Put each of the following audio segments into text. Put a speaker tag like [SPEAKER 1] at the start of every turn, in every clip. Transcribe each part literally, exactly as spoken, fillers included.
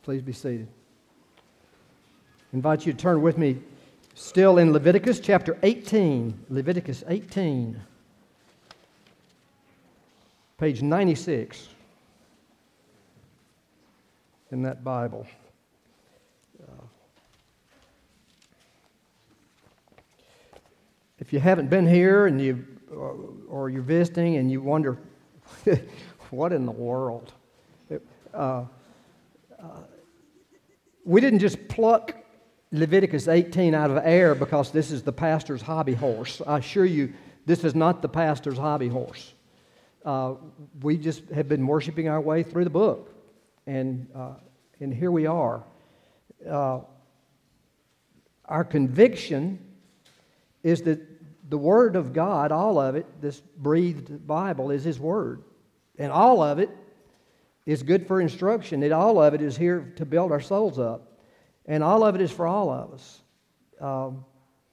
[SPEAKER 1] Please be seated. I invite you to turn with me still in Leviticus chapter eighteen. Leviticus eighteen. Page ninety-six in that Bible. Uh, if you haven't been here and you or, or you're visiting and you wonder, what in the world? Uh, uh, we didn't just pluck Leviticus eighteen out of air because this is the pastor's hobby horse. I assure you, this is not the pastor's hobby horse. Uh, we just have been worshiping our way through the book, and uh, and here we are. Uh, our conviction is that the Word of God, all of it, this breathed Bible, is His Word, and all of it is good for instruction. And all of it is here to build our souls up, and all of it is for all of us. Um,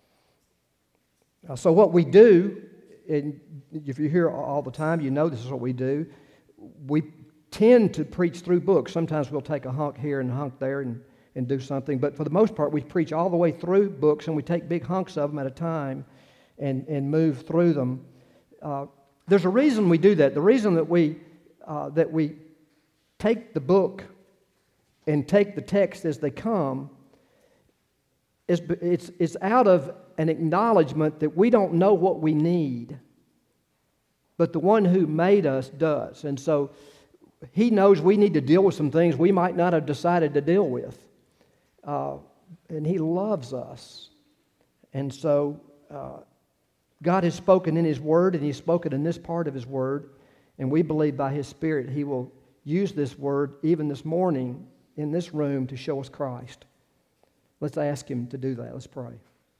[SPEAKER 1] so what we do, and if you're here all the time, you know this is what we do. We tend to preach through books. Sometimes we'll take a hunk here and a hunk there and, and do something. But for the most part, we preach all the way through books, and we take big hunks of them at a time and, and move through them. Uh, there's a reason we do that. The reason that we uh, that we take the book and take the text as they come is it's, it's out of an acknowledgement that we don't know what we need, but the one who made us does. And so He knows we need to deal with some things we might not have decided to deal with. Uh, and He loves us. And so uh, God has spoken in His Word, and He's spoken in this part of His Word, and we believe by His Spirit He will use this Word even this morning in this room to show us Christ. Let's ask Him to do that. Let's pray.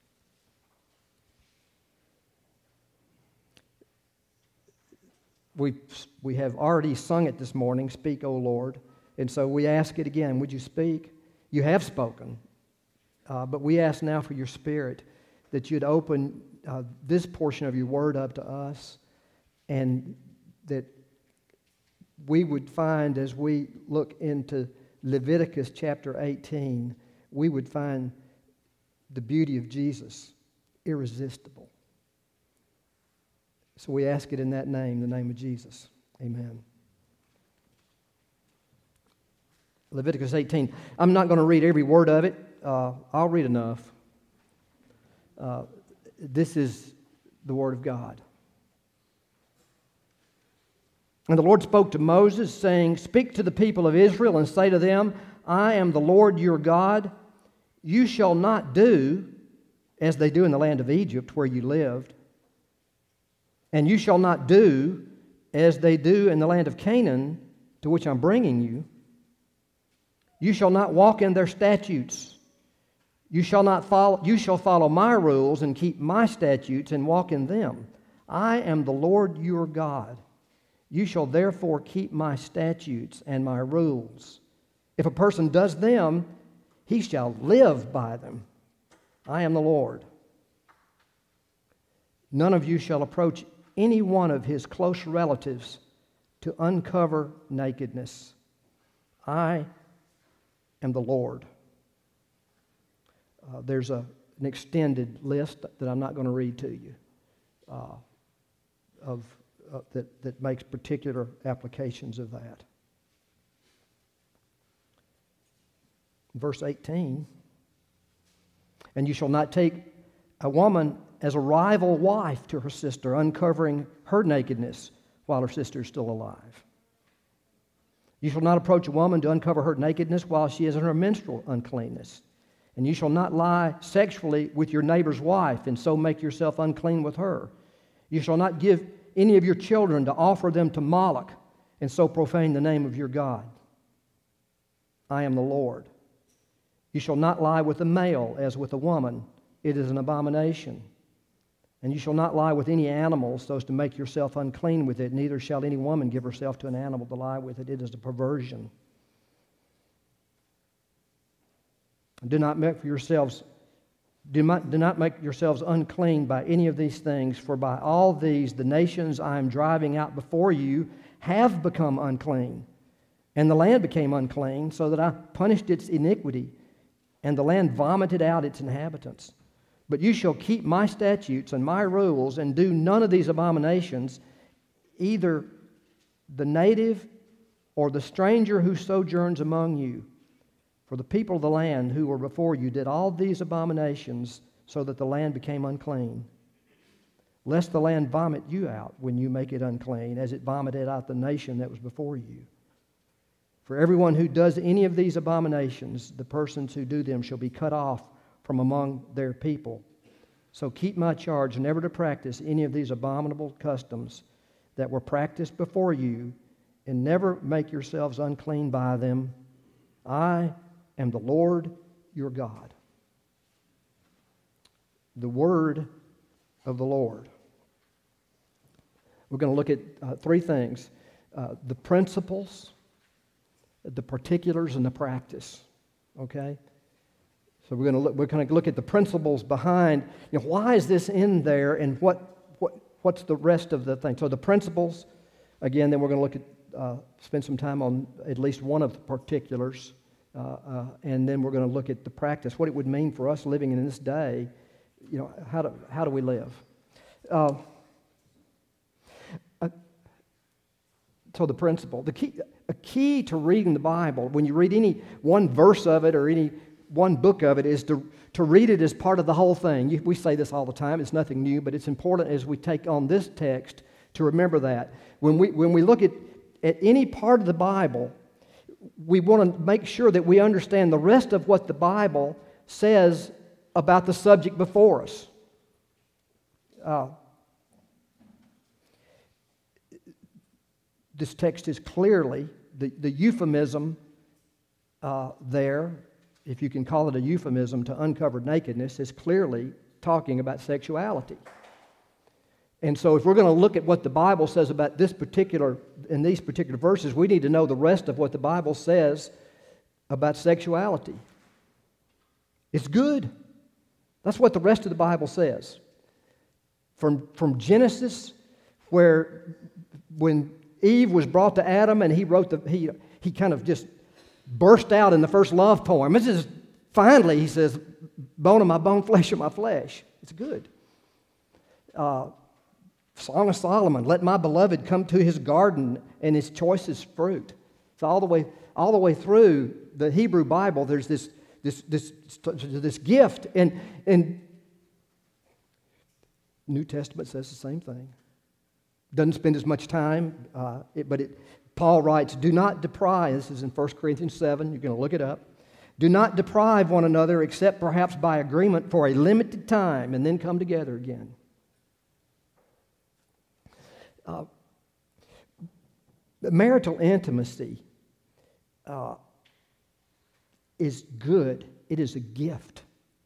[SPEAKER 1] We we have already sung it this morning, Speak, O Lord. And so we ask it again. Would you speak? You have spoken. Uh, but we ask now for your Spirit that you'd open uh, this portion of your Word up to us, and that we would find, as we look into Leviticus chapter eighteen, we would find the beauty of Jesus irresistible. So we ask it in that name, the name of Jesus. Amen. Leviticus eighteen. I'm not going to read every word of it. Uh, I'll read enough. Uh, this is the Word of God. And the Lord spoke to Moses, saying, Speak to the people of Israel and say to them, I am the Lord your God. You shall not do as they do in the land of Egypt where you lived. And you shall not do as they do in the land of Canaan to which I'm bringing you. You shall not walk in their statutes. You shall not follow, you shall follow my rules and keep my statutes and walk in them. I am the Lord your God. You shall therefore keep my statutes and my rules. If a person does them, he shall live by them. I am the Lord. None of you shall approach any one of his close relatives to uncover nakedness. I am the Lord. Uh, there's a, an extended list that I'm not going to read to you uh, of uh, that, that makes particular applications of that. Verse eighteen, and you shall not take a woman as a rival wife to her sister, uncovering her nakedness while her sister is still alive. You shall not approach a woman to uncover her nakedness while she is in her menstrual uncleanness. And you shall not lie sexually with your neighbor's wife, and so make yourself unclean with her. You shall not give any of your children to offer them to Moloch, and so profane the name of your God. I am the Lord. You shall not lie with a male as with a woman. It is an abomination. And you shall not lie with any animal so as to make yourself unclean with it. Neither shall any woman give herself to an animal to lie with it. It is a perversion. Do not make for yourselves, do not, do not make yourselves unclean by any of these things, for by all these the nations I am driving out before you have become unclean. And the land became unclean, so that I punished its iniquity, and the land vomited out its inhabitants. But you shall keep my statutes and my rules, and do none of these abominations, either the native or the stranger who sojourns among you. For the people of the land who were before you did all these abominations, so that the land became unclean. Lest the land vomit you out when you make it unclean, as it vomited out the nation that was before you. For everyone who does any of these abominations, the persons who do them shall be cut off from among their people. So keep my charge never to practice any of these abominable customs that were practiced before you, and never make yourselves unclean by them. I am the Lord your God. The word of the Lord. We're going to look at uh, three things. Uh, the principles, the particulars, and the practice. Okay? So we're going to look, we're going to look at the principles behind, you know, why is this in there, and what, what what's the rest of the thing. So the principles, again, then we're going to look at, uh, spend some time on at least one of the particulars, uh, uh, and then we're going to look at the practice, what it would mean for us living in this day. You know, how do how do we live? Uh, uh, so the principle, the key, a key to reading the Bible, when you read any one verse of it or any one book of it, is to, to read it as part of the whole thing. You, we say this all the time. It's nothing new, but it's important as we take on this text to remember that. When we, when we look at, at any part of the Bible, we want to make sure that we understand the rest of what the Bible says about the subject before us. Uh, this text is clearly, the, the euphemism uh, there, if you can call it a euphemism to uncovered nakedness, is clearly talking about sexuality. And so if we're going to look at what the Bible says about this particular, in these particular verses, we need to know the rest of what the Bible says about sexuality. It's good. That's what the rest of the Bible says. From, from Genesis, where when Eve was brought to Adam and he wrote the, he, he kind of just burst out in the first love poem. This is, finally, he says, bone of my bone, flesh of my flesh. It's good. Uh, Song of Solomon, let my beloved come to his garden and his choicest fruit. So all the way, all the way through the Hebrew Bible, there's this This this this gift, and and New Testament says the same thing. Doesn't spend as much time, uh, it, but it, Paul writes, "Do not deprive." This is in First Corinthians seven. You're going to look it up. Do not deprive one another, except perhaps by agreement for a limited time, and then come together again. Uh, marital intimacy. Uh, is good. It is a gift.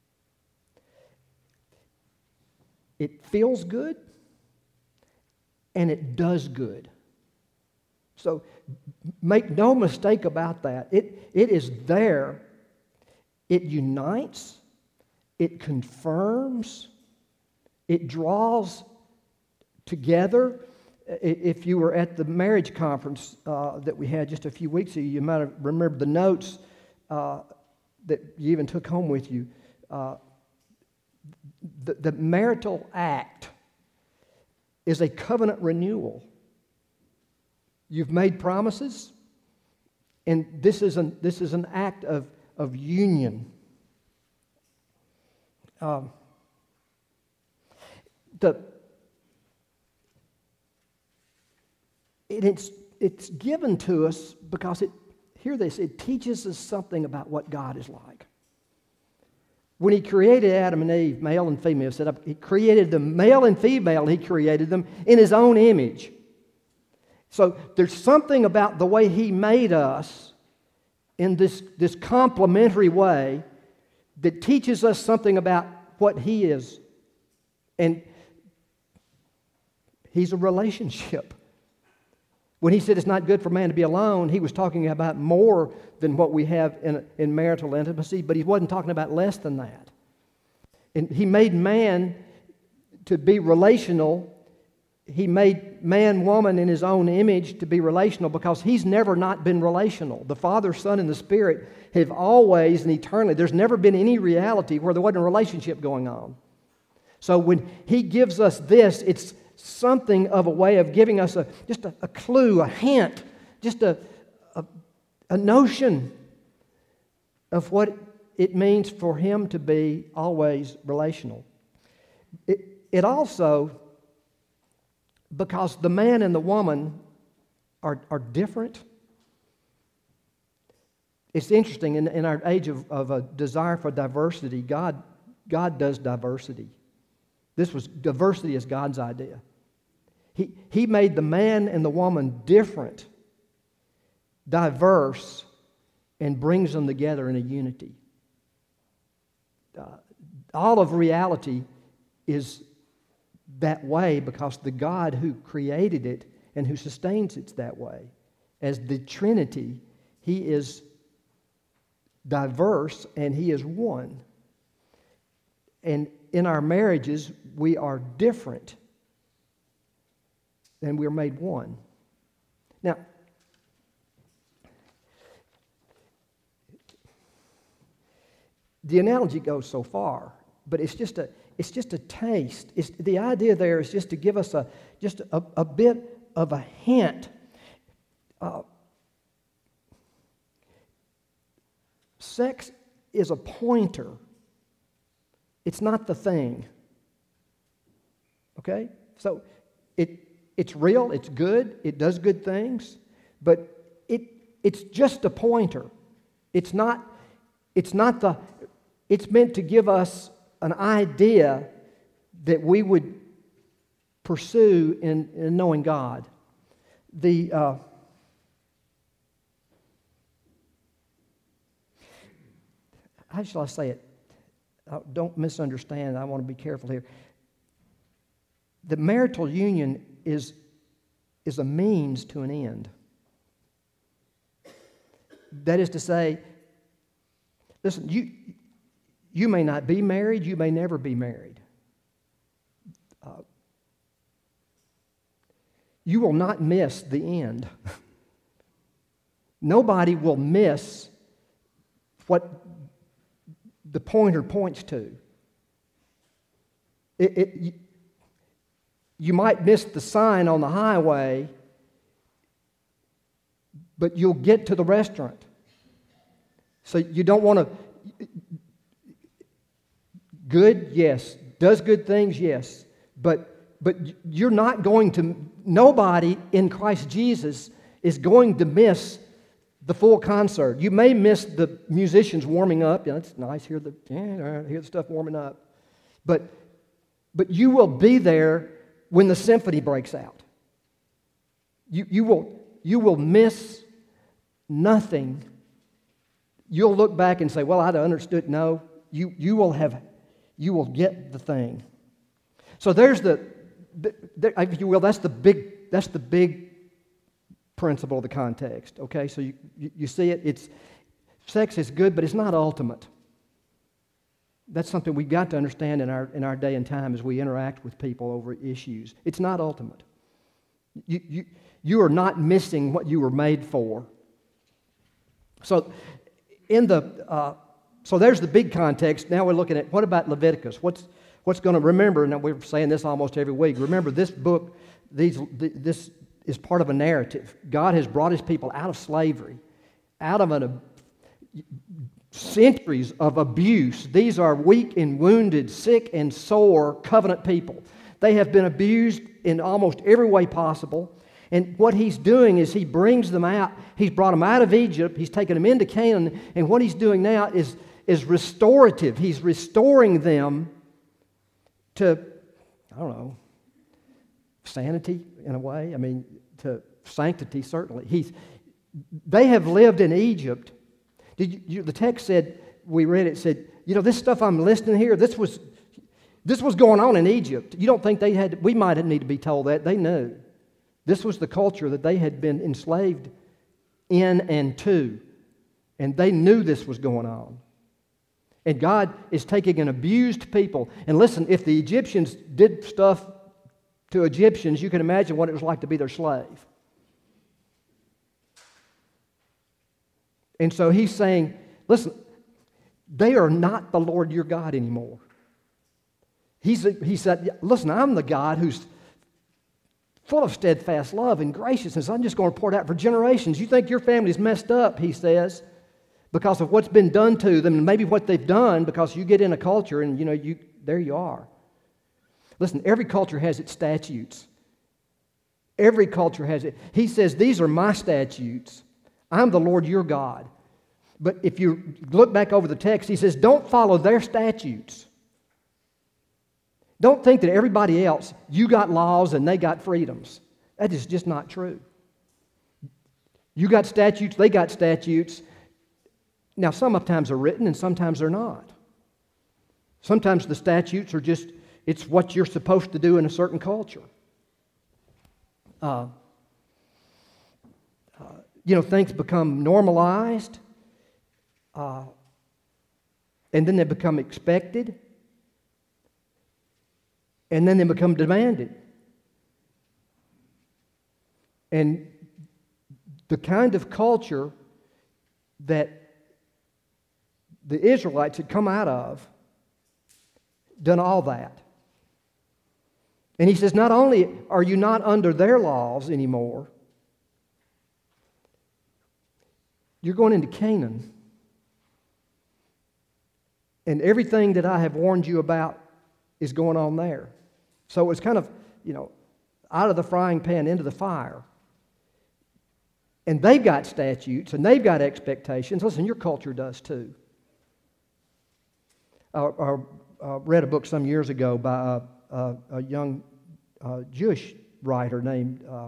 [SPEAKER 1] It feels good, and it does good. So make no mistake about that. It, it is there. It unites. It confirms. It draws together. If you were at the marriage conference uh, that we had just a few weeks ago, you might have remembered the notes Uh, that you even took home with you. Uh, the, the marital act is a covenant renewal. You've made promises, and this is an, this is an act of, of union. Um, the, it, it's, it's given to us because it Hear this, it teaches us something about what God is like. When he created Adam and Eve, male and female, set up, he created them, male and female, he created them in his own image. So there's something about the way he made us in this, this complementary way that teaches us something about what he is. And he's a relationship. When he said it's not good for man to be alone, he was talking about more than what we have in, in marital intimacy, but he wasn't talking about less than that. And he made man to be relational He made man, woman in His own image to be relational because He's never not been relational. The Father, Son, and the Spirit have always and eternally, there's never been any reality where there wasn't a relationship going on. So when He gives us this, it's something of a way of giving us a just a, a clue, a hint, just a, a, a notion of what it means for Him to be always relational. It, it also, because the man and the woman are, are different. It's interesting, in, in our age of, of a desire for diversity, God, God does diversity. This was, diversity is God's idea. He, he made the man and the woman different, diverse, and brings them together in a unity. Uh, all of reality is that way because the God who created it and who sustains it that way. As the Trinity, He is diverse and He is one. And in our marriages, we are different and we're made one. Now, the analogy goes so far, but it's just a it's just a taste. It's, the idea there is just to give us a just a, a bit of a hint. Uh, sex is a pointer. It's not the thing. Okay? So it it's real, it's good, it does good things, but it it's just a pointer. It's not it's not the it's meant to give us an idea that we would pursue in, in knowing God. The uh, how shall I say it? Uh, don't misunderstand. I want to be careful here. The marital union is is a means to an end. That is to say, listen, you. You may not be married, you may never be married. Uh, you will not miss the end. Nobody will miss what the pointer points to. It, it, you might miss the sign on the highway, but you'll get to the restaurant. So you don't want to... Good, yes. Does good things, yes. But but you're not going to, nobody in Christ Jesus is going to miss the full concert. You may miss the musicians warming up. Yeah, it's nice, hear the, yeah, hear the stuff warming up. But, but you will be there when the symphony breaks out. You, you, will, you will miss nothing. You'll look back and say, well, I'd understood. No, you, you will have You will get the thing. So there's the, the, if you will, that's the big, that's the big principle of the context. Okay, so you, you, you see it. It's sex is good, but it's not ultimate. That's something we've got to understand in our in our day and time as we interact with people over issues. It's not ultimate. You you you are not missing what you were made for. So in the uh, So there's the big context. Now we're looking at, what about Leviticus? What's what's going to, remember, and we're saying this almost every week, remember this book, these this is part of a narrative. God has brought His people out of slavery, out of an, a, centuries of abuse. These are weak and wounded, sick and sore covenant people. They have been abused in almost every way possible. And what He's doing is He brings them out. He's brought them out of Egypt. He's taken them into Canaan. And what He's doing now is is restorative. He's restoring them to, I don't know, sanity in a way. I mean, to sanctity, certainly. He's, they have lived in Egypt. Did you, you, the text said, we read it, said, you know, this stuff I'm listing here, this was this was going on in Egypt. You don't think they had, we might need to be told that. They knew. This was the culture that they had been enslaved in and to. And they knew this was going on. And God is taking an abused people. And listen, if the Egyptians did stuff to Egyptians, you can imagine what it was like to be their slave. And so he's saying, listen, they are not the Lord your God anymore. He's, he said, listen, I'm the God who's full of steadfast love and graciousness. I'm just going to pour it out for generations. You think your family's messed up, he says, because of what's been done to them and maybe what they've done, because you get in a culture and, you know, you there you are. Listen, every culture has its statutes. Every culture has it. He says, these are my statutes. I'm the Lord your God. But if you look back over the text, he says, don't follow their statutes. Don't think that everybody else, you got laws and they got freedoms. That is just not true. You got statutes, they got statutes. Now, sometimes they're written and sometimes they're not. Sometimes the statutes are just, it's what you're supposed to do in a certain culture. Uh, uh, you know, things become normalized, uh, and then they become expected, and then they become demanded. And the kind of culture that the Israelites had come out of done all that. And he says, not only are you not under their laws anymore, you're going into Canaan. And everything that I have warned you about is going on there. So it's kind of, you know, out of the frying pan into the fire. And they've got statutes and they've got expectations. Listen, your culture does too. I, I, I read a book some years ago by a, a, a young uh, Jewish writer named uh,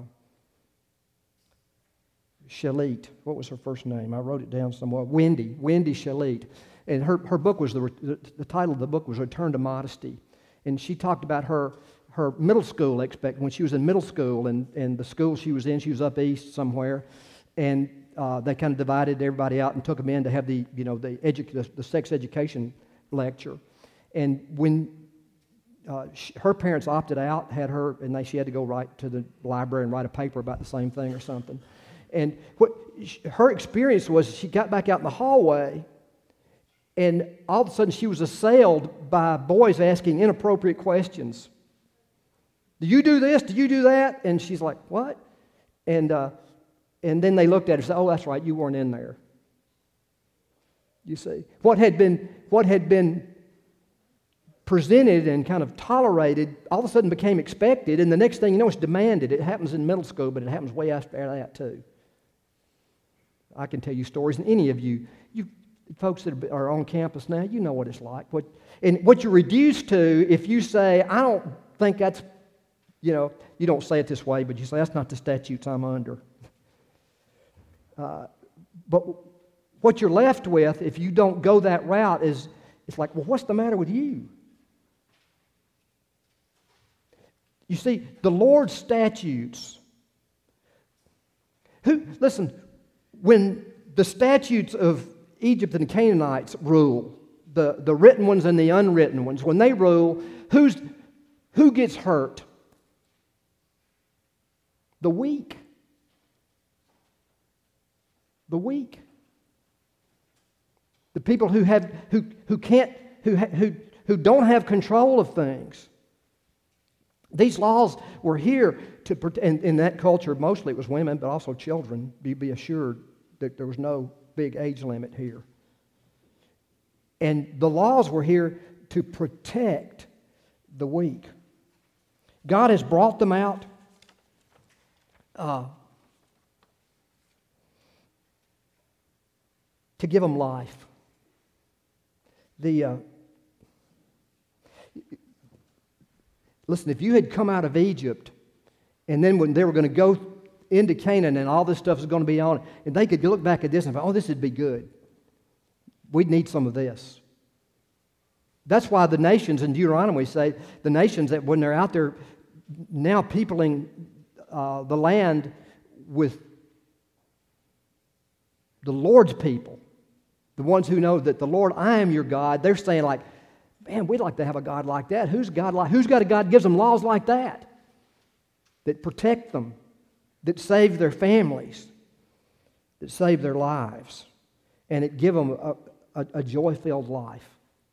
[SPEAKER 1] Shalit. What was her first name? I wrote it down somewhere. Wendy. Wendy Shalit. And her, her book was, the, the, the title of the book was Return to Modesty. And she talked about her, her middle school expect when she was in middle school, and, and the school she was in, she was up east somewhere, and uh, they kind of divided everybody out and took them in to have the, you know, the, edu- the, the sex education lecture. And when uh, she, her parents opted out, had her, and they, she had to go right to the library and write a paper about the same thing or something. And what she, her experience was, she got back out in the hallway, and all of a sudden she was assailed by boys asking inappropriate questions. Do you do this? Do you do that? And she's like, what? And uh, and then they looked at her and said, oh, that's right, you weren't in there. You see, what had been what had been presented and kind of tolerated all of a sudden became expected, and the next thing you know, it's demanded. It happens in middle school, but it happens way after that too. I can tell you stories, and any of you, you folks that are on campus now, you know what it's like. What and what you're reduced to if you say, I don't think that's, you know, you don't say it this way, but you say, that's not the statutes I'm under. Uh, but what you're left with, if you don't go that route, is it's like, well, what's the matter with you? You see, the Lord's statutes. Who listen, when the statutes of Egypt and the Canaanites rule, the, the written ones and the unwritten ones, when they rule, who's who gets hurt? The weak. The weak. The people who have who who can't who who who don't have control of things. These laws were here to, and in that culture, mostly it was women, but also children. Be, be assured that there was no big age limit here. And the laws were here to protect the weak. God has brought them out uh, to give them life. The uh, listen, if you had come out of Egypt, and then when they were going to go into Canaan and all this stuff is going to be on it, and they could look back at this and say, oh, this would be good. We'd need some of this. That's why the nations in Deuteronomy say, the nations that when they're out there now peopling uh, the land with the Lord's people, the ones who know that the Lord, I am your God, they're saying like, man, we'd like to have a God like that. Who's God like? Who's got a God that gives them laws like that? that protect them, that save their families, that save their lives, and it give them a, a, a joy-filled life.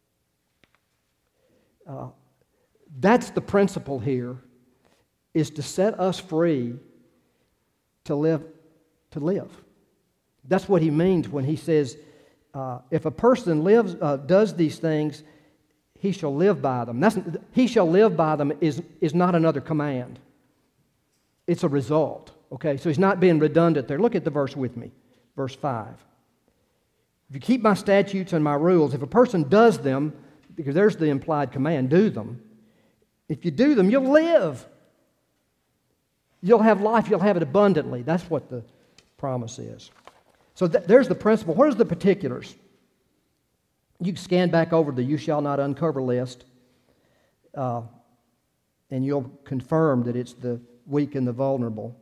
[SPEAKER 1] Uh, that's the principle here, is to set us free to live. To live. That's what he means when he says, uh, if a person lives, uh, does these things, he shall live by them. That's, he shall live by them is, is not another command. It's a result. Okay, so he's not being redundant there. Look at the verse with me, verse five. If you keep my statutes and my rules, if a person does them, because there's the implied command, do them. If you do them, you'll live. You'll have life, you'll have it abundantly. That's what the promise is. So th- there's the principle. Where's the particulars? You can scan back over the you shall not uncover list, uh, and you'll confirm that it's the weak and the vulnerable,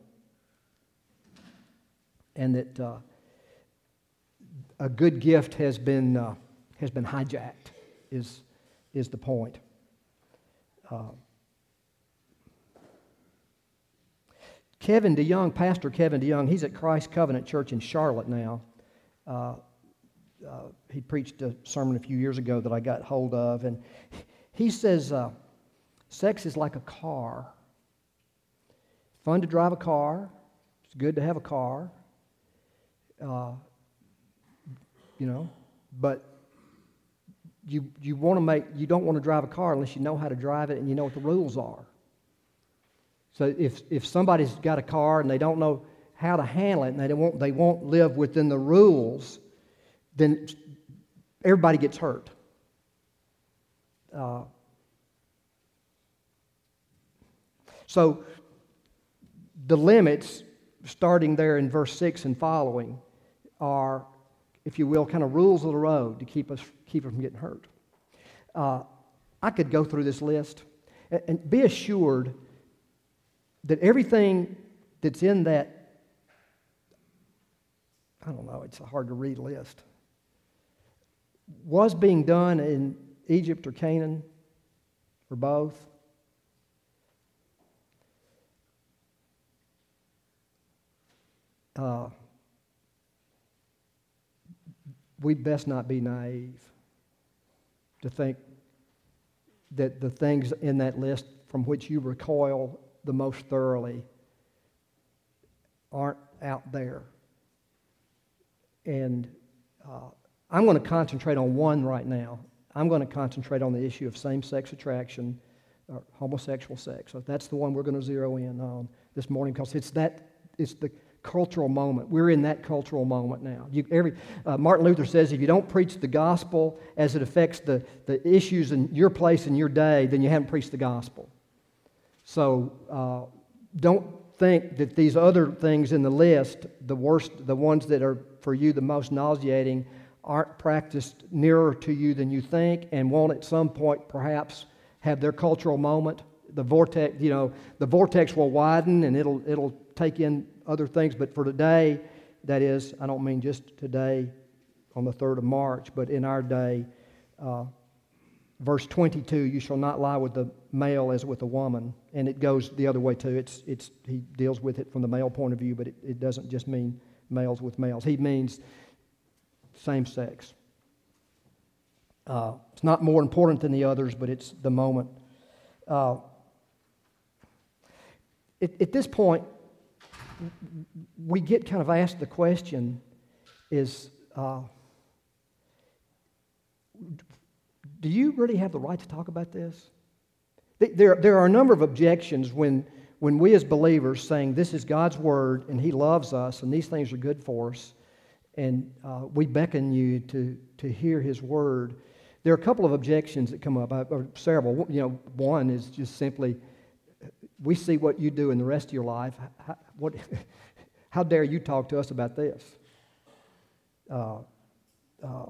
[SPEAKER 1] and that uh, a good gift has been uh, has been hijacked. Is is the point? Uh, Kevin DeYoung, Pastor Kevin DeYoung, he's at Christ Covenant Church in Charlotte now. Uh, uh, he preached a sermon a few years ago that I got hold of, and he says uh, sex is like a car. Fun to drive a car. It's good to have a car. Uh, you know, but you you want to make you don't want to drive a car unless you know how to drive it and you know what the rules are. So if if somebody's got a car and they don't know how to handle it and they won't they won't live within the rules, then everybody gets hurt. Uh, so the limits, starting there in verse six and following, are, if you will, kind of rules of the road to keep us keep us from getting hurt. Uh, I could go through this list, and, and be assured that everything that's in that, I don't know, it's a hard to read list, was being done in Egypt or Canaan, or both. Uh, we'd best not be naive to think that the things in that list from which you recoil the most thoroughly aren't out there. And uh, I'm going to concentrate on one right now. I'm going to concentrate on the issue of same-sex attraction, or homosexual sex. So that's the one we're going to zero in on this morning, because it's that it's the cultural moment. We're in that cultural moment now. You, every, uh, Martin Luther says if you don't preach the gospel as it affects the, the issues in your place in your day, then you haven't preached the gospel. So uh, don't think that these other things in the list, the worst, the ones that are for you the most nauseating, aren't practiced nearer to you than you think, and won't at some point perhaps have their cultural moment. The vortex, you know, the vortex will widen and it'll it'll take in other things. But for today, that is, I don't mean just today on the third of March, but in our day, uh, verse twenty-two, you shall not lie with the male as with a woman. And it goes the other way too. It's it's he deals with it from the male point of view, but it, it doesn't just mean males with males. He means same sex. Uh, it's not more important than the others, but it's the moment. Uh, at, at this point, we get kind of asked the question, is, uh, do you really have the right to talk about this? There, there are a number of objections when, when we as believers saying this is God's Word and He loves us and these things are good for us, and uh, we beckon you to, to hear His Word. There are a couple of objections that come up, or several. You know, one is just simply, we see what you do in the rest of your life. How, what, how dare you talk to us about this? Uh, uh,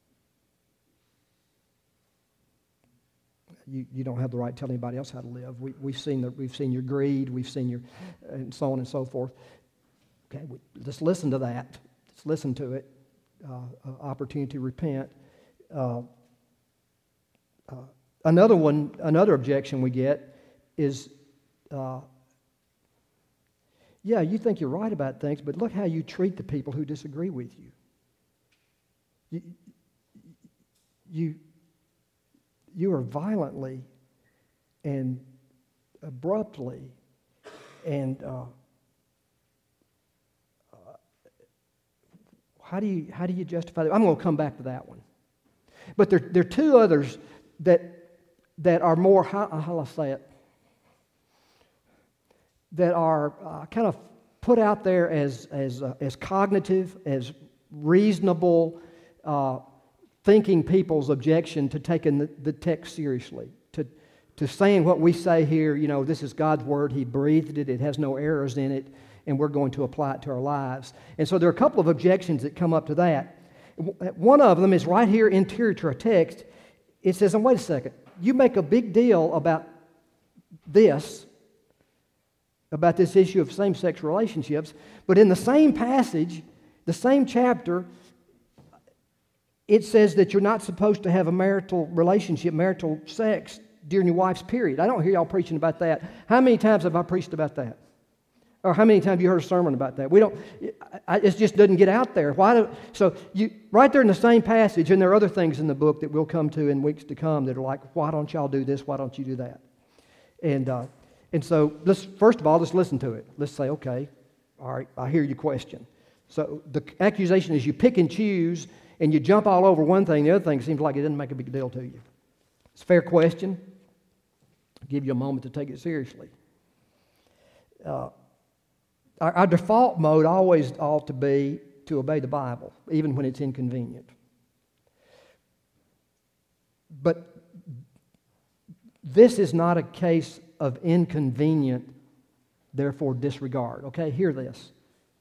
[SPEAKER 1] you, you don't have the right to tell anybody else how to live. We, we've seen the, we've seen your greed. We've seen your, and so on and so forth. Okay, we, just listen to that. Just listen to it. Uh, uh, opportunity to repent. Uh, uh, another one, another objection we get is, uh, Yeah, you think you're right about things, but look how you treat the people who disagree with you. You, you, you are violently and abruptly and uh, uh, how do you how do you justify that? I'm going to come back to that one. But there, there are two others that that are more, how, how do I say it, that are uh, kind of put out there as as uh, as cognitive, as reasonable, uh, thinking people's objection to taking the, the text seriously, to to saying what we say here. You know, this is God's word. He breathed it. It has no errors in it, and we're going to apply it to our lives. And so there are a couple of objections that come up to that. One of them is right here interior to our text. It says, and wait a second, you make a big deal about this, about this issue of same-sex relationships, but in the same passage, the same chapter, it says that you're not supposed to have a marital relationship, marital sex during your wife's period. I don't hear y'all preaching about that. How many times have I preached about that? Or how many times have you heard a sermon about that? We don't. I, it just doesn't get out there. Why do? So you right there in the same passage, and there are other things in the book that we'll come to in weeks to come that are like, why don't y'all do this? Why don't you do that? And uh, and so let's first of all let's listen to it. Let's say, okay, all right, I hear your question. So the accusation is you pick and choose, and you jump all over one thing. The other thing seems like it doesn't make a big deal to you. It's a fair question. I'll give you a moment to take it seriously. Uh, Our, our default mode always ought to be to obey the Bible, even when it's inconvenient. But this is not a case of inconvenient, therefore disregard. Okay, hear this.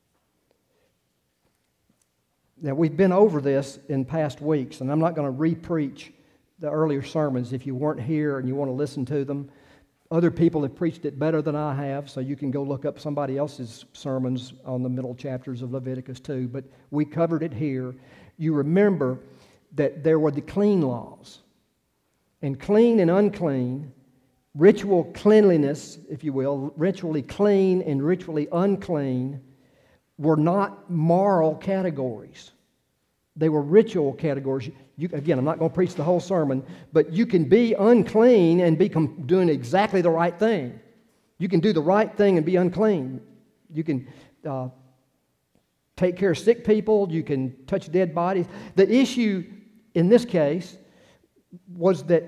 [SPEAKER 1] Now, we've been over this in past weeks, and I'm not going to re-preach the earlier sermons if you weren't here and you want to listen to them. Other people have preached it better than I have, so you can go look up somebody else's sermons on the middle chapters of Leviticus too. But we covered it here. You remember that there were the clean laws. And clean and unclean, ritual cleanliness, if you will, ritually clean and ritually unclean were not moral categories. They were ritual categories. You, again, I'm not going to preach the whole sermon, but you can be unclean and be com- doing exactly the right thing. You can do the right thing and be unclean. You can uh, take care of sick people. You can touch dead bodies. The issue in this case was that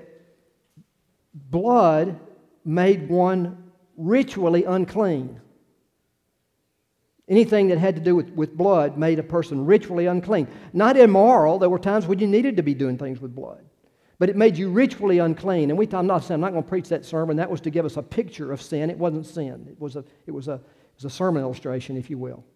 [SPEAKER 1] blood made one ritually unclean. Anything that had to do with, with blood made a person ritually unclean. Not immoral. There were times when you needed to be doing things with blood. But it made you ritually unclean. And we, I'm not saying I'm not going to preach that sermon. That was to give us a picture of sin. It wasn't sin. It was a, it was a, it was a sermon illustration, if you will.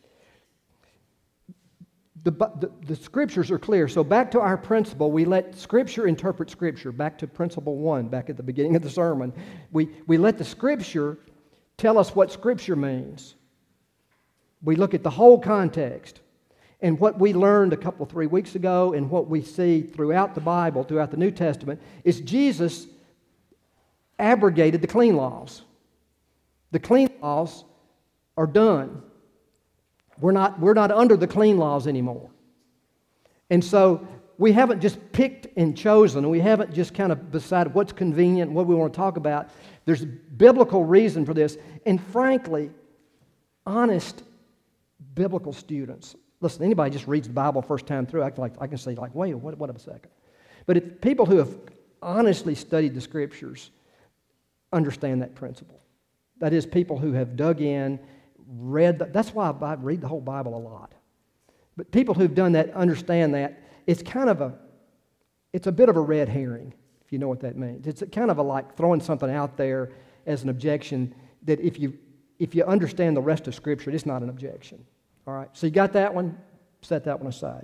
[SPEAKER 1] The, the, the Scriptures are clear. So back to our principle, we let Scripture interpret Scripture. Back to principle one, back at the beginning of the sermon. We, we let the Scripture tell us what Scripture means. We look at the whole context. And what we learned a couple, three weeks ago and what we see throughout the Bible, throughout the New Testament, is Jesus abrogated the clean laws. The clean laws are done. We're not, we're not under the clean laws anymore. And so we haven't just picked and chosen. We haven't just kind of decided what's convenient and what we want to talk about. There's biblical reason for this. And frankly, honest biblical students. Listen, anybody just reads the Bible first time through, I can, like, I can say, like, wait, what, what a second. But if people who have honestly studied the Scriptures understand that principle. That is, people who have dug in, read, the, that's why I read the whole Bible a lot. But people who've done that understand that it's kind of a, it's a bit of a red herring, if you know what that means. It's kind of a like throwing something out there as an objection that if you if you understand the rest of Scripture, it's not an objection. All right, so you got that one? Set that one aside.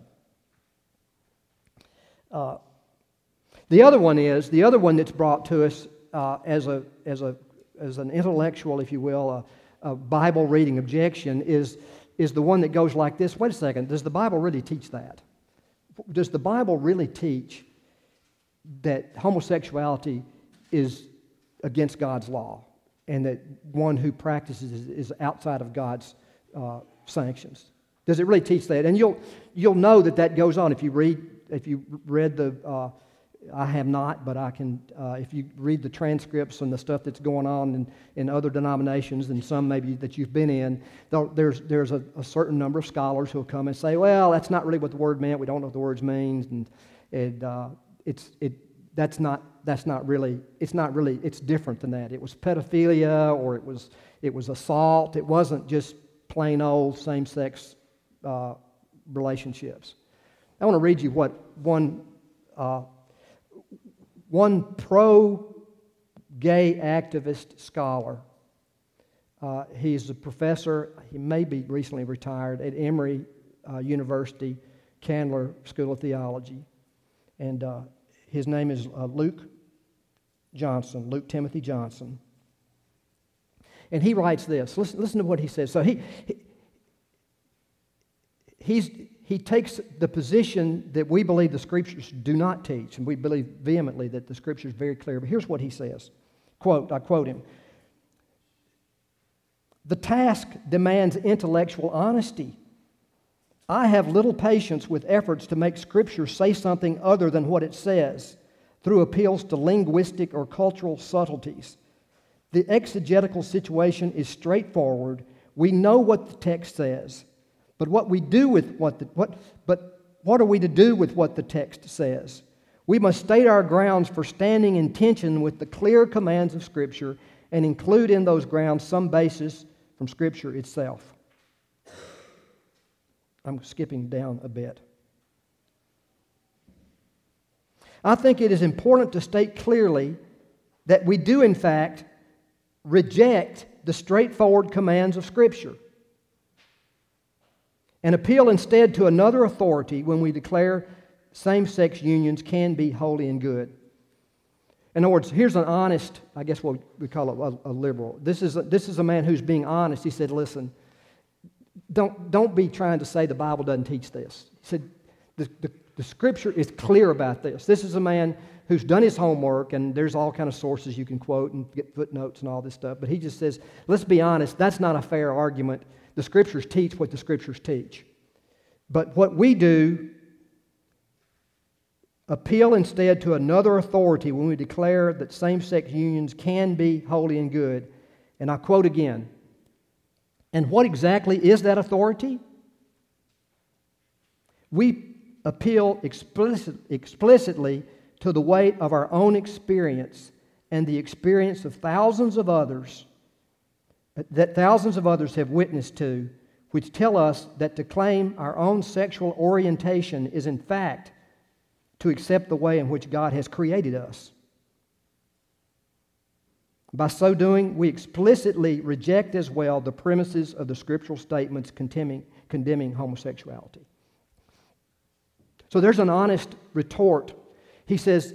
[SPEAKER 1] Uh, the other one is, the other one that's brought to us uh, as a as a as an intellectual, if you will, a, a Bible reading objection is is the one that goes like this. Wait a second, does the Bible really teach that? Does the Bible really teach that homosexuality is against God's law? and that one who practices is, is outside of God's uh, sanctions. Does it really teach that? And you'll you'll know that that goes on if you read if you read the. Uh, I have not, but I can. Uh, if you read the transcripts and the stuff that's going on in, in other denominations, and some maybe that you've been in, there's there's a, a certain number of scholars who'll come and say, "Well, that's not really what the word meant. We don't know what the words means, and and uh, it's it that's not that's not really it's not really it's different than that. It was pedophilia, or it was it was assault. It wasn't just plain old same-sex uh, relationships." I want to read you what one. Uh, One pro-gay activist scholar, uh, he's a professor, he may be recently retired, at Emory uh, University, Candler School of Theology. And uh, his name is uh, Luke Johnson, Luke Timothy Johnson. And he writes this. Listen, listen to what he says. So he, he he's... He takes the position that we believe the Scriptures do not teach, and we believe vehemently that the Scripture is very clear. But here's what he says. Quote, I quote him. "The task demands intellectual honesty. I have little patience with efforts to make Scripture say something other than what it says through appeals to linguistic or cultural subtleties. The exegetical situation is straightforward. We know what the text says. But what we do with what the, what but what are we to do with what the text says? We must state our grounds for standing in tension with the clear commands of Scripture and include in those grounds some basis from Scripture itself." I'm skipping down a bit. I think it is important to state clearly that we do in fact reject the straightforward commands of Scripture and appeal instead to another authority when we declare same-sex unions can be holy and good. In other words, here's an honest, I guess what we call it a, a liberal. This is a, this is a man who's being honest. He said, listen, don't, don't be trying to say the Bible doesn't teach this. He said, the, the, the Scripture is clear about this. This is a man who's done his homework, and there's all kind of sources you can quote and get footnotes and all this stuff. But he just says, let's be honest, that's not a fair argument. The Scriptures teach what the Scriptures teach. But what we do, appeal instead to another authority when we declare that same-sex unions can be holy and good. And I quote again, and what exactly is that authority? We appeal explicit, explicitly to the weight of our own experience and the experience of thousands of others that thousands of others have witnessed to, which tell us that to claim our own sexual orientation is in fact to accept the way in which God has created us. By so doing, we explicitly reject as well the premises of the scriptural statements condemning, condemning homosexuality. So there's an honest retort. He says,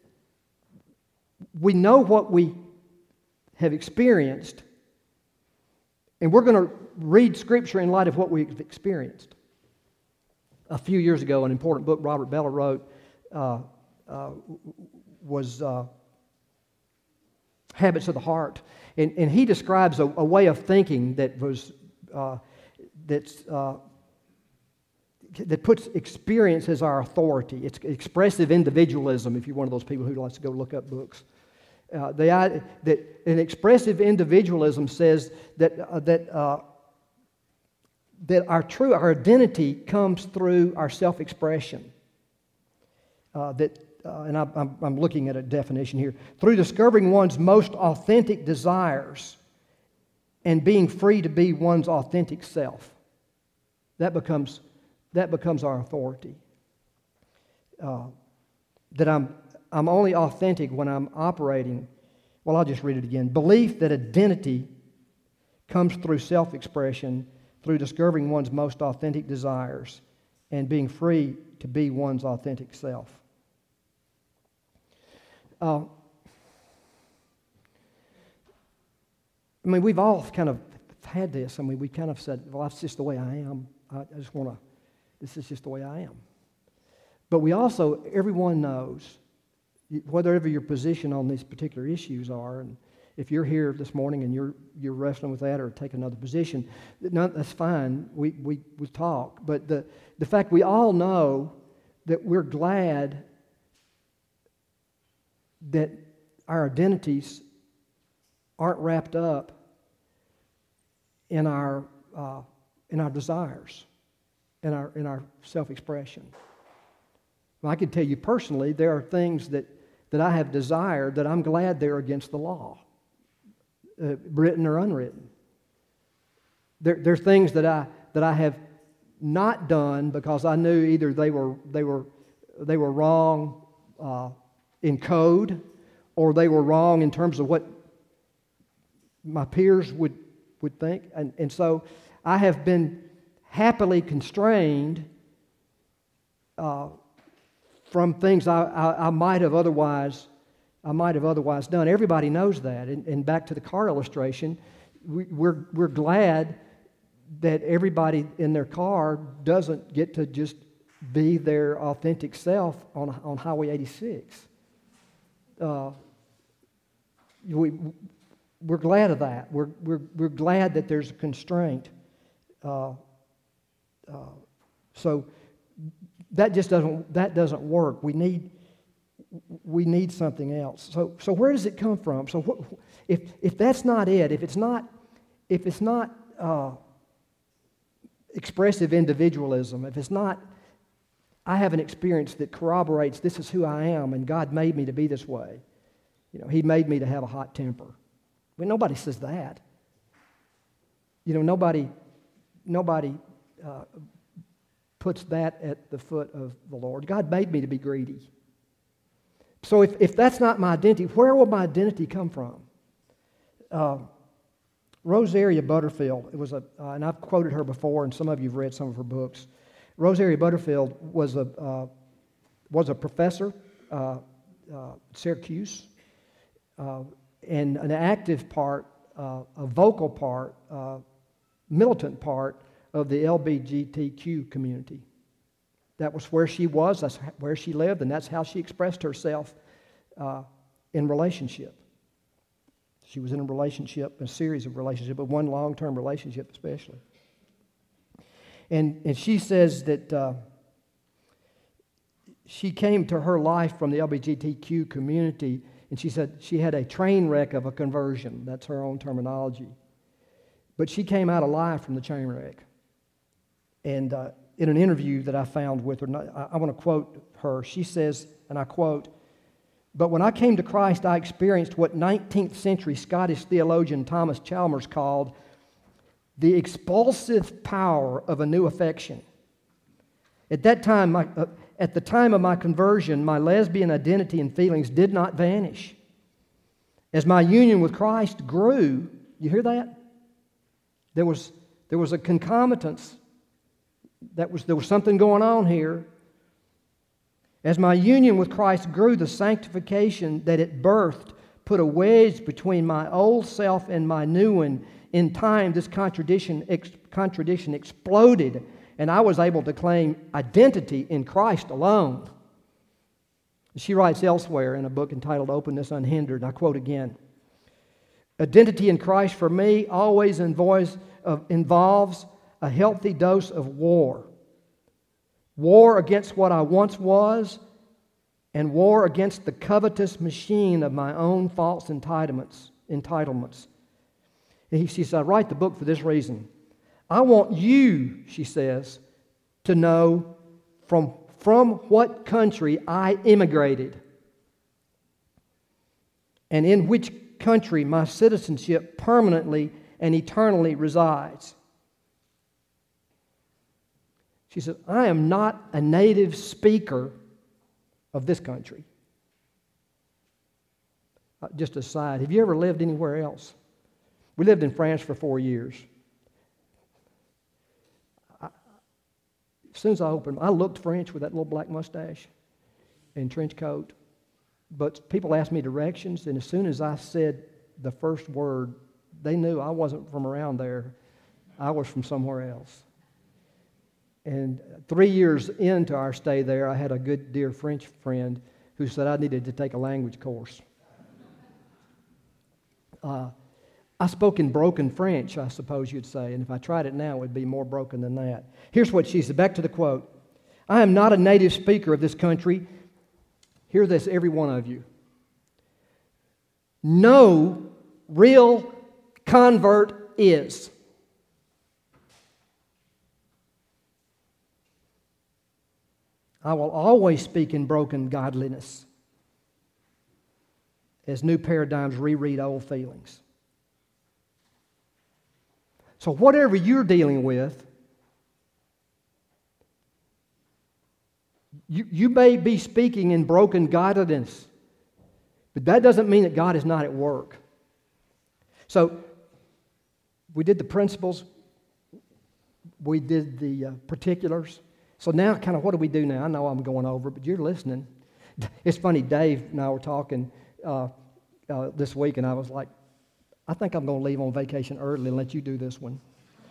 [SPEAKER 1] we know what we have experienced, and we're going to read Scripture in light of what we've experienced. A few years ago, an important book Robert Bellah wrote uh, uh, was uh, Habits of the Heart. And, and he describes a, a way of thinking that was uh, that's, uh, that puts experience as our authority. It's expressive individualism, if you're one of those people who likes to go look up books. Uh, the, that an expressive individualism says that uh, that uh, that our true our identity comes through our self-expression. Uh, that uh, and I, I'm, I'm looking at a definition here, through discovering one's most authentic desires and being free to be one's authentic self. That becomes that becomes our authority. Uh, that I'm. I'm only authentic when I'm operating, well, I'll just read it again. Belief that identity comes through self-expression, through discovering one's most authentic desires, and being free to be one's authentic self. Uh, I mean, we've all kind of had this. I mean, we kind of said, well, that's just the way I am. I, I just want to, this is just the way I am. But we also, everyone knows, whatever your position on these particular issues are, and, If you're here this morning and you're you're wrestling with that or take another position, no, that's fine. We we we talk. But the the fact we all know that we're glad that our identities aren't wrapped up in our uh, in our desires, in our in our self-expression. Well, I can tell you personally, there are things that, that I have desired that I'm glad they're against the law, uh, written or unwritten. There, there are things that I that I have not done because I knew either they were they were they were wrong uh, in code, or they were wrong in terms of what my peers would would think, and and so I have been happily constrained uh, from things I, I, I might have otherwise I might have otherwise done. Everybody knows that. And, and back to the car illustration, we, we're we're glad that everybody in their car doesn't get to just be their authentic self on on Highway eighty-six. Uh, we we're glad of that. We're we're we're glad that there's a constraint. Uh, uh, so that just doesn't that doesn't work. We need we need something else. So so where does it come from? So what, if if that's not it, if it's not if it's not uh, expressive individualism, if it's not I have an experience that corroborates this is who I am and God made me to be this way. You know, He made me to have a hot temper. Well, nobody says that. You know, nobody nobody uh, puts that at the foot of the Lord. God made me to be greedy. So if, if that's not my identity, where will my identity come from? Uh, Rosaria Butterfield, it was a, uh, and I've quoted her before, and some of you have read some of her books. Rosaria Butterfield was a uh, was a professor uh, uh, at Syracuse, uh, and an active part, uh, a vocal part, uh, militant part of the L G B T Q community. That was where she was, that's where she lived, and that's how she expressed herself uh, in relationship. She was in a relationship, a series of relationships, but one long-term relationship especially. And, and she says that uh, she came to her life from the L G B T Q community, and she said she had a train wreck of a conversion. That's her own terminology. But she came out alive from the train wreck. And uh, in an interview that I found with her, I, I want to quote her. She says, and I quote, "But when I came to Christ, I experienced what nineteenth century Scottish theologian Thomas Chalmers called the expulsive power of a new affection. At that time, my, uh, at the time of my conversion, my lesbian identity and feelings did not vanish. As my union with Christ grew," you hear that? There was there was a concomitance. That was there was something going on here. As my union with Christ grew, the sanctification that it birthed put a wedge between my old self and my new one. In time, this contradiction, ex- contradiction exploded, and I was able to claim identity in Christ alone. She writes elsewhere in a book entitled Openness Unhindered, I quote again, "Identity in Christ for me always involves, uh, involves a healthy dose of war. War against what I once was, and war against the covetous machine of my own false entitlements. entitlements. And he, she says, I write the book for this reason. I want you, she says, to know from, from what country I immigrated and in which country my citizenship permanently and eternally resides. She said, I am not a native speaker of this country. Uh, just a side, have you ever lived anywhere else? We lived in France for four years. I, as soon as I opened, I looked French with that little black mustache and trench coat. But people asked me directions, and as soon as I said the first word, they knew I wasn't from around there. I was from somewhere else. And three years into our stay there, I had a good, dear French friend who said I needed to take a language course. Uh, I spoke in broken French, I suppose you'd say, and if I tried it now, it would be more broken than that. Here's what she said, back to the quote. I am not a native speaker of this country. Hear this, every one of you. No real convert is. I will always speak in broken godliness as new paradigms reread old feelings. So whatever you're dealing with, you, you may be speaking in broken godliness, but that doesn't mean that God is not at work. So we did the principles, we did the uh, particulars. So now kind of what do we do now? I know I'm going over, but you're listening. It's funny, Dave and I were talking uh, uh, this week, and I was like, I think I'm going to leave on vacation early and let you do this one.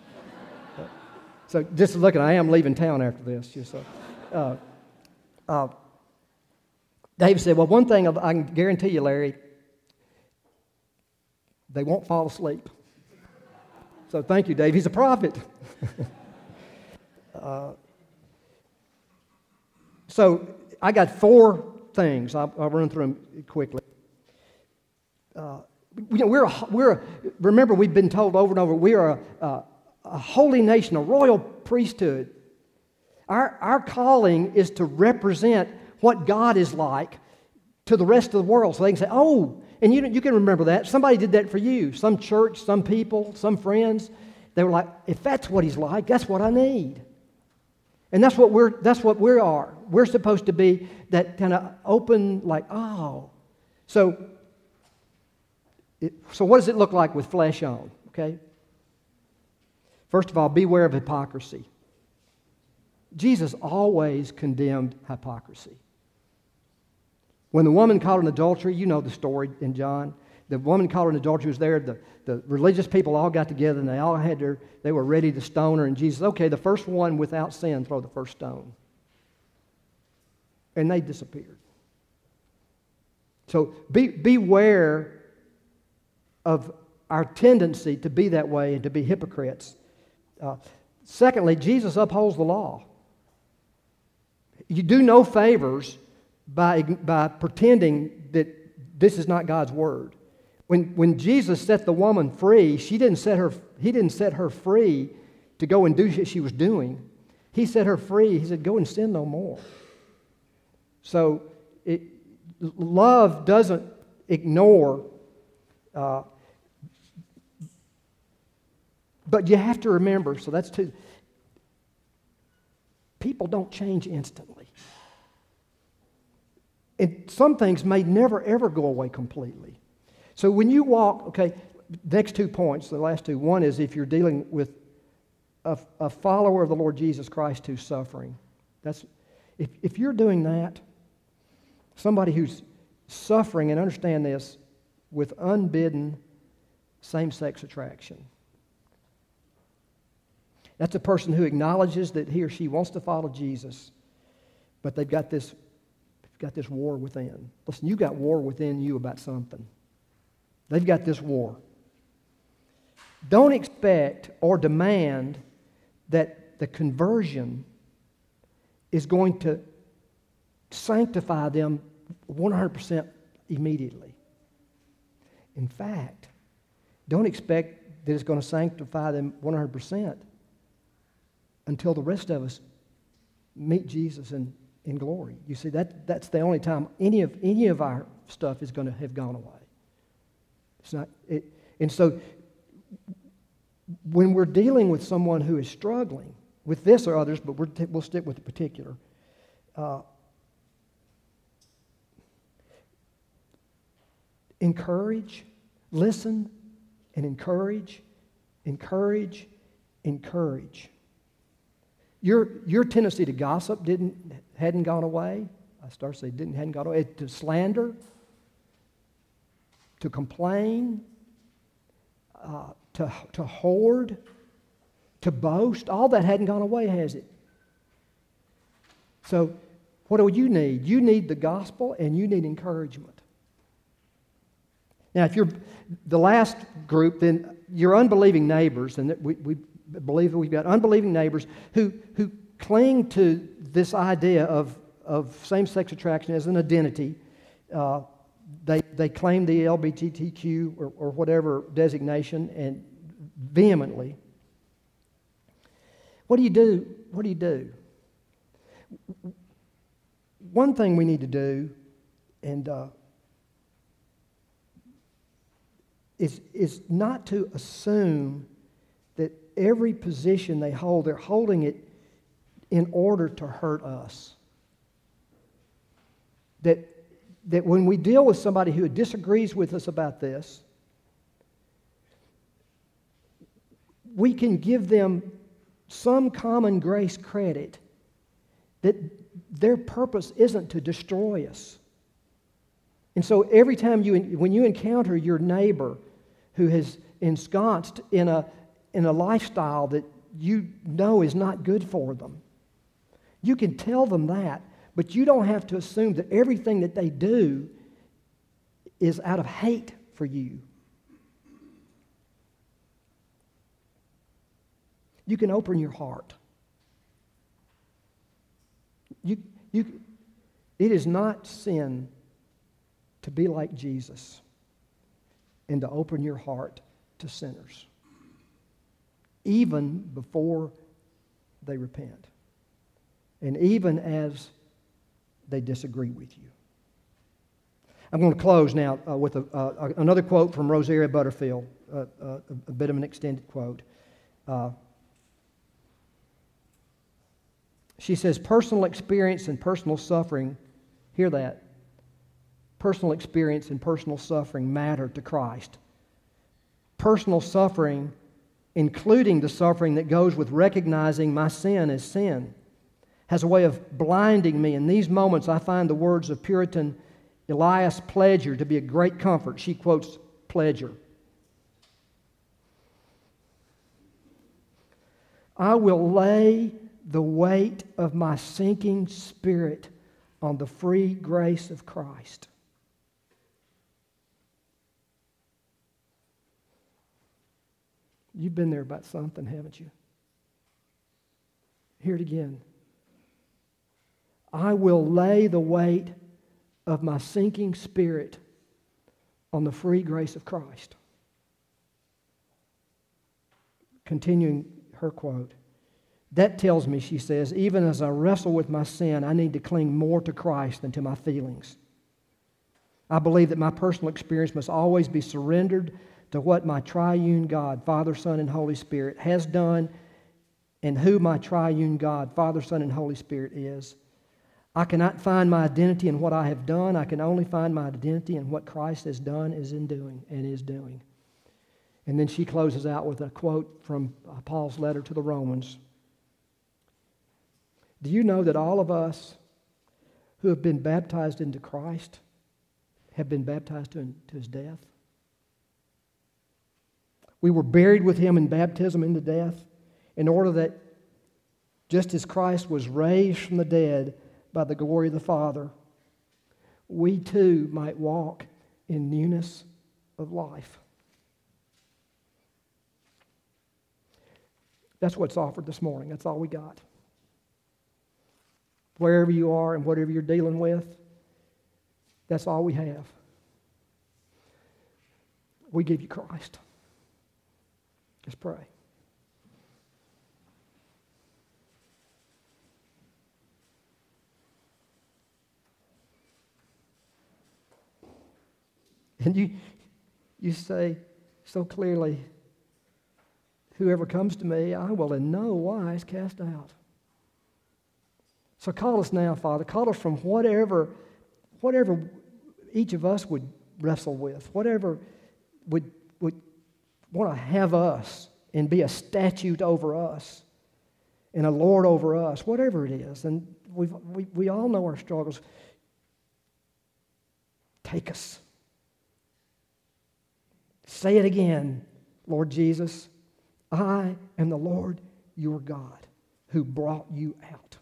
[SPEAKER 1] So just looking, I am leaving town after this. Just so. Uh, uh, Dave said, well, one thing I can guarantee you, Larry, they won't fall asleep. So thank you, Dave. He's a prophet. uh, so I got four things. I'll, I'll run through them quickly. Uh, you know, we're a, we're a, remember, we've been told over and over, we are a, a, a holy nation, a royal priesthood. Our, our calling is to represent what God is like to the rest of the world, so they can say, oh, and you, you can remember that. Somebody did that for you. Some church, some people, some friends. They were like, if that's what he's like, that's what I need. And that's what we're, that's what we are. We're supposed to be that kind of open, like, oh. So, it, so what does it look like with flesh on? Okay. First of all, beware of hypocrisy. Jesus always condemned hypocrisy. When the woman caught in adultery, you know the story in John. The woman caught in adultery was there. The, the religious people all got together and they all had their, they were ready to stone her. And Jesus said, okay, the first one without sin, throw the first stone. And they disappeared. So be, beware of our tendency to be that way and to be hypocrites. Uh, secondly, Jesus upholds the law. You do no favors by, by pretending that this is not God's word. When, when Jesus set the woman free, she didn't set her, he didn't set her free to go and do what she was doing. He set her free. He said, go and sin no more. So it, love doesn't ignore, uh, but you have to remember, so that's two. People don't change instantly. And some things may never, ever go away completely. So when you walk, okay, next two points, the last two. One is if you're dealing with a, a follower of the Lord Jesus Christ who's suffering. That's if, if you're doing that, somebody who's suffering, and understand this, with unbidden same-sex attraction. That's a person who acknowledges that he or she wants to follow Jesus, but they've got this, got this war within. Listen, you got war within you about something. They've got this war. Don't expect or demand that the conversion is going to sanctify them one hundred percent immediately. In fact, don't expect that it's going to sanctify them one hundred percent until the rest of us meet Jesus in, in glory. You see, that, that's the only time any of any of our stuff is going to have gone away. It's not, it, and so when we're dealing with someone who is struggling with this or others, but we're t- we'll stick with the particular, uh, encourage, listen, and encourage, encourage, encourage. Your, your tendency to gossip didn't hadn't gone away. I start to say didn't hadn't gone away. To slander, to complain, uh, to to hoard, to boast. All that hadn't gone away, has it? So, what do you need? You need the gospel, and you need encouragement. Now, if you're the last group, then your unbelieving neighbors, and we, we believe that we've got unbelieving neighbors who, who cling to this idea of, of same-sex attraction as an identity. Uh, they, they claim the L G B T Q or, or whatever designation and vehemently. What do you do? What do you do? One thing we need to do, and uh, is, is not to assume that every position they hold, they're holding it in order to hurt us. That, that when we deal with somebody who disagrees with us about this, we can give them some common grace credit that their purpose isn't to destroy us. And so every time you, when you encounter your neighbor who has ensconced in a, in a lifestyle that you know is not good for them, you can tell them that, but you don't have to assume that everything that they do is out of hate for you. You can open your heart. You, you, it is not sin to be like Jesus and to open your heart to sinners, even before they repent, and even as they disagree with you. I'm going to close now uh, with a, uh, another quote from Rosaria Butterfield, uh, uh, a bit of an extended quote. Uh, she says, personal experience and personal suffering, hear that, personal experience and personal suffering matter to Christ. Personal suffering, including the suffering that goes with recognizing my sin as sin, has a way of blinding me. In these moments, I find the words of Puritan Elias Pledger to be a great comfort. She quotes Pledger. I will lay the weight of my sinking spirit on the free grace of Christ. You've been there about something, haven't you? Hear it again. I will lay the weight of my sinking spirit on the free grace of Christ. Continuing her quote. That tells me, she says, even as I wrestle with my sin, I need to cling more to Christ than to my feelings. I believe that my personal experience must always be surrendered to what my triune God, Father, Son, and Holy Spirit, has done, and who my triune God, Father, Son, and Holy Spirit is. I cannot find my identity in what I have done. I can only find my identity in what Christ has done, is in doing, and is doing. And then she closes out with a quote from Paul's letter to the Romans. Do you know that all of us who have been baptized into Christ have been baptized to, to His death? We were buried with Him in baptism into death in order that just as Christ was raised from the dead by the glory of the Father, we too might walk in newness of life. That's what's offered this morning. That's all we got. Wherever you are and whatever you're dealing with, that's all we have. We give you Christ. Let's pray. And you, you say so clearly, whoever comes to me, I will in no wise cast out. So call us now, Father. Call us from whatever, whatever each of us would wrestle with, whatever would, would want to have us and be a statute over us and a Lord over us, whatever it is. And we've, we we all know our struggles. Take us. Say it again, Lord Jesus. I am the Lord your God who brought you out.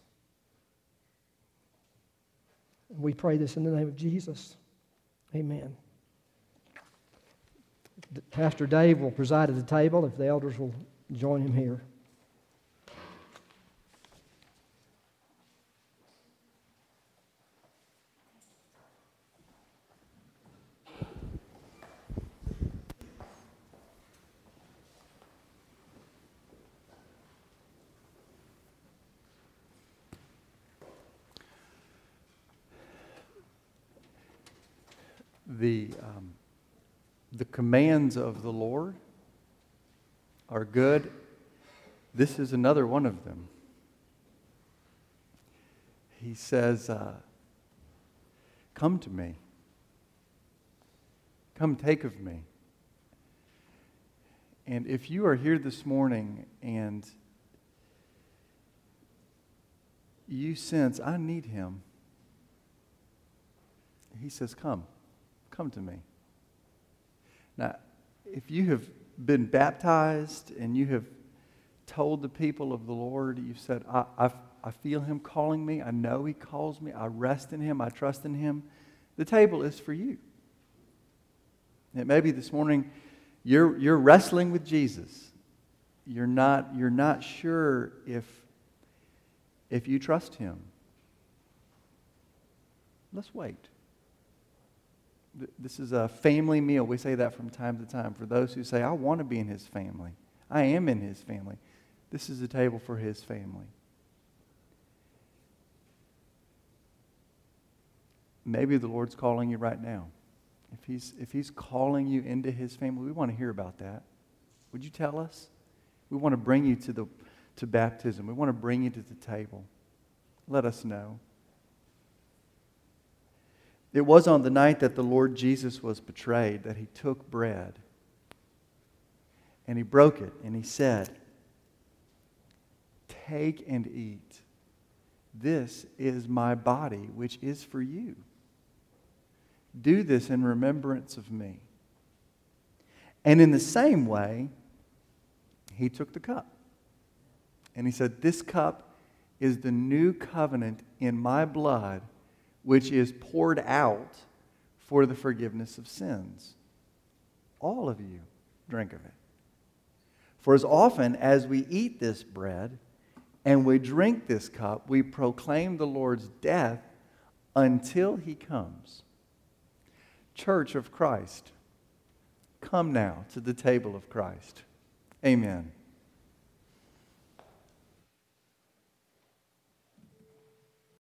[SPEAKER 1] We pray this in the name of Jesus. Amen. Pastor Dave will preside at the table if the elders will join him here.
[SPEAKER 2] The, um, the commands of the Lord are good. This is another one of them. He says, uh, come to me. Come take of me. And if you are here this morning and you sense, I need him, he says, come. Come to me. Now, if you have been baptized and you have told the people of the Lord, you've said, I, I, I feel him calling me. I know he calls me. I rest in him. I trust in him. The table is for you. And maybe this morning you're, you're wrestling with Jesus. You're not, you're not sure if, if you trust him. Let's wait. This is a family meal. We say that from time to time. For those who say, I want to be in his family. I am in his family. This is a table for his family. Maybe the Lord's calling you right now. If he's, if he's calling you into his family, we want to hear about that. Would you tell us? We want to bring you to, the, to baptism. We want to bring you to the table. Let us know. It was on the night that the Lord Jesus was betrayed that he took bread and he broke it and he said, take and eat. This is my body, which is for you. Do this in remembrance of me. And in the same way, he took the cup. And he said, this cup is the new covenant in my blood, which is poured out for the forgiveness of sins. All of you drink of it. For as often as we eat this bread and we drink this cup, we proclaim the Lord's death until he comes. Church of Christ, come now to the table of Christ. Amen.